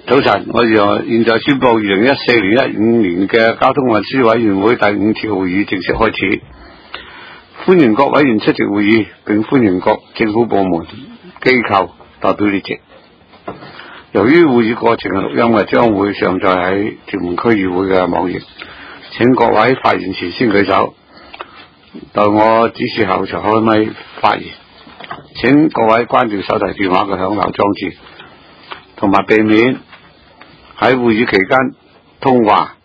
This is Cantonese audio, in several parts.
早晨，我現在宣布2014-2015年嘅交通運輸委員會第5次會議正式開始。歡迎各委員出席會議，並歡迎各政府部門、機構代表列席。由於會議過程嘅錄音將會上載喺屯門區議會嘅網頁，請各位發言前先舉手，待我指示後才開咪發言。請各位關掉手提電話嘅響鬧裝置，同埋避免喺會議期間通話，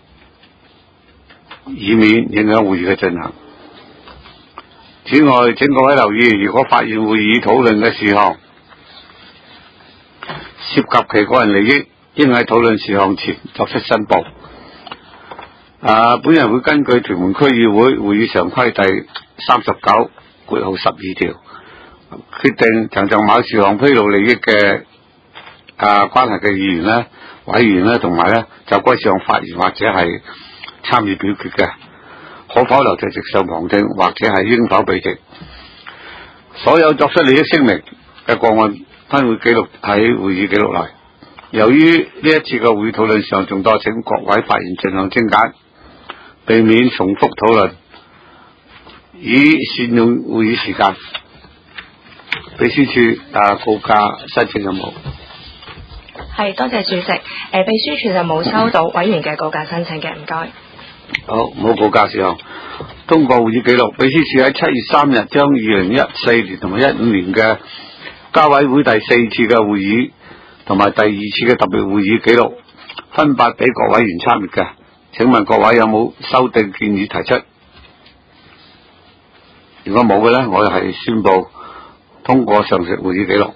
以免影響會議嘅進行。此外，請各位留意，如果發現會議討論嘅事項涉及其個人利益，應喺討論事項前作出申報。本人會根據屯門區議會會議常規第39/12條，決定就某事項披露利益嘅關係嘅議員咧、委員咧，同埋咧就該事項發言或者係參與表決嘅，可否留在席上旁聽，或者係應否避席。所有作出利益聲明嘅個案，均會記錄喺會議記錄內。由於呢一次嘅會議討論上眾多，請各位發言盡量精簡，避免重複討論，以善用會議時間。秘書處告假申請有冇？ 係，多謝主席。秘書處就冇收到委員嘅告假申請嘅，唔該。 好，冇告假事項。通過會議記錄，秘書處喺7月3日將2014年同埋15年嘅交委會第4次嘅會議同埋第2次嘅特別會議記錄分發俾各委員參閱嘅。請問各位有冇修訂建議提出？如果冇嘅呢，我係宣布通過上述會議記錄。